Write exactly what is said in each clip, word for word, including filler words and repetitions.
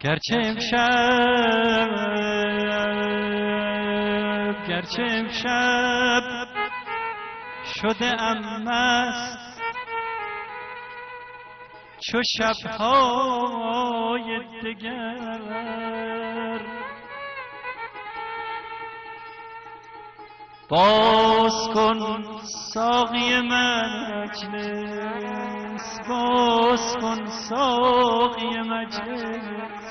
گرچه امشب گرچه امشب شده ام مست چو شب‌های دگر، باز کن ساقی مجلس، باز کن ساقی مجلس،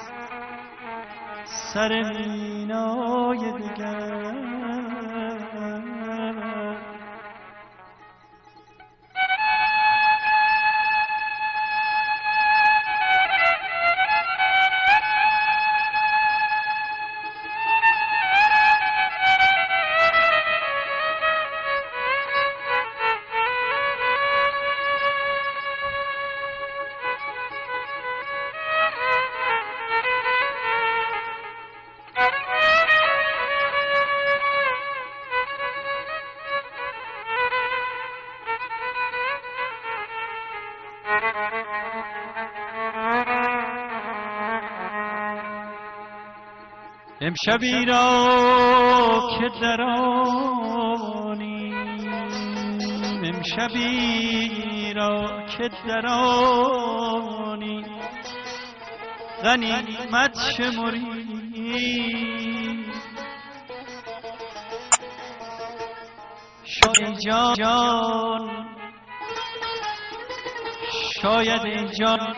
سر مینای دگر. امشبی را که درانی، امشبی را که درانی، غنیمت شمری شاید جان، شاید اینجا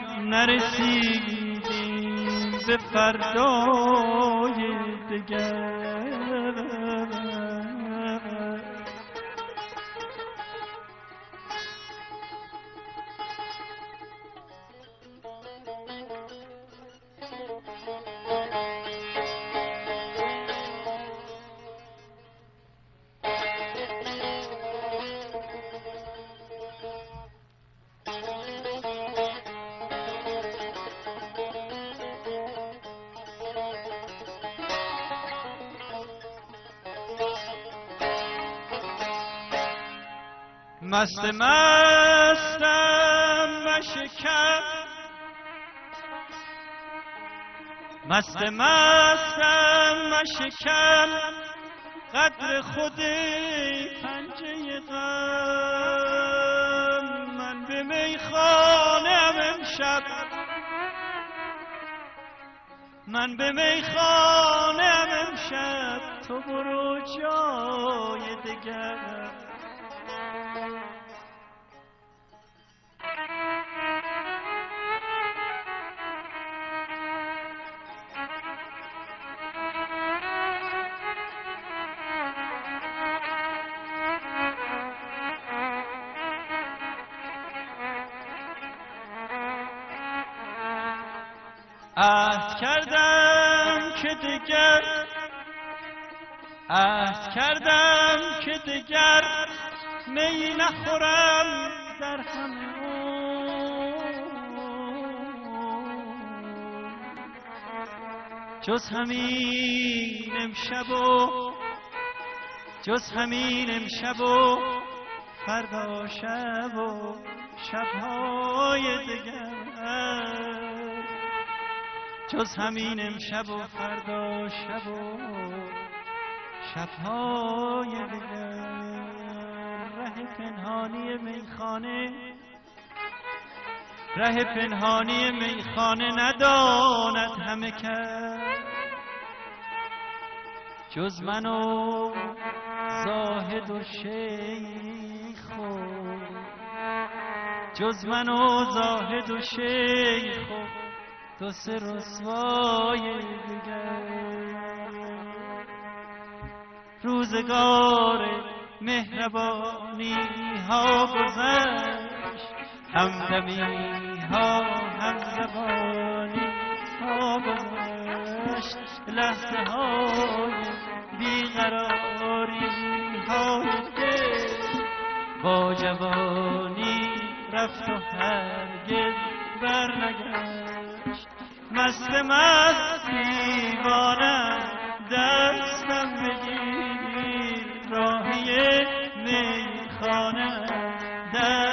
نرسیدیم به فردای دگر. مست مستم مشکن، مست مستم مشکن، قدر خود پنجه غم. من به میخانه‌ام امشب، من به میخانه‌ام امشب، تو برو جای دگر. عهد کردم که دگر، عهد کردم که دگر می نخورم در همه جز همین امشب و جز همین امشب و فردا شب و شب‌های دگر، جز همین امشب و فردا شب و شب‌های دگر. ره پنهانی میخانه، ره پنهانی میخانه نداند همه کس، جز من و زاهد و شیخ و جز من و زاهد و شیخ و دو سه رسوای دیگر. روزگار مهربانی ها گذشت، همدمی ها همزبانی ها گذشت، لحظه های بیقراری های دل با جوانی رفت و هرگز برنگشت. مست مست دیوانم دستم بگیر، راهی میخانه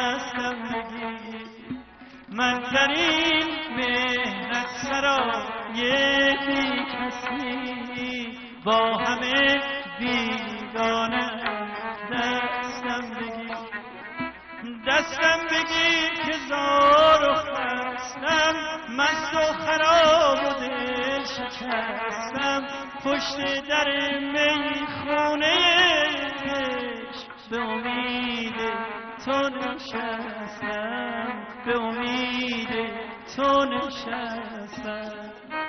دستم بگیر. من در این مهنت سرا یه بی کسی با همه بیگانه دستم بگیر دستم بگیر که زار و خستم مست و خراب و دل شکستم پشت در میخونه عشق به امید تو نشستم به امید تو نشستم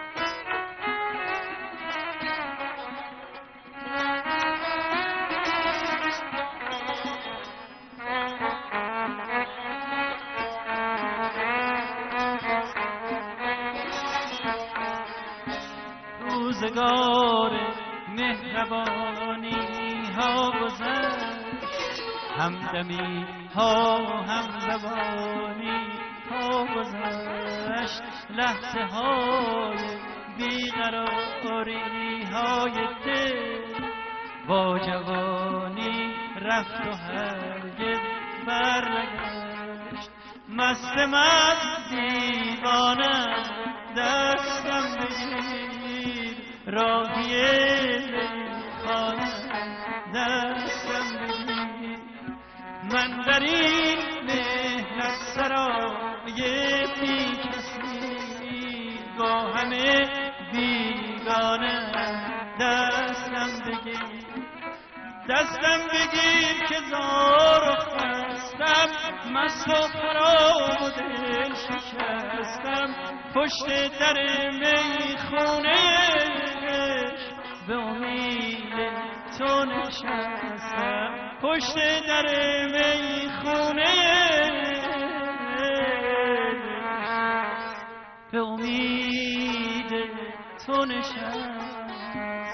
روزگار مهربانی ها گذشت همدمی ها هم زبانی ها گذشت لحظه های بیقراری های دل با جوانی رفت و هرگز برنگشت مست مست دیوانه دستم بگیر راهی خانه دستم بگیر من در این مهنت سرای بی کسی با همه بیگانه دستم بگیر دستم بگیر که زار و خستم مست و خراب و دل شکستم پشت در میخونه به امید تو نشستم پشت در میخونه به امید تو نشستم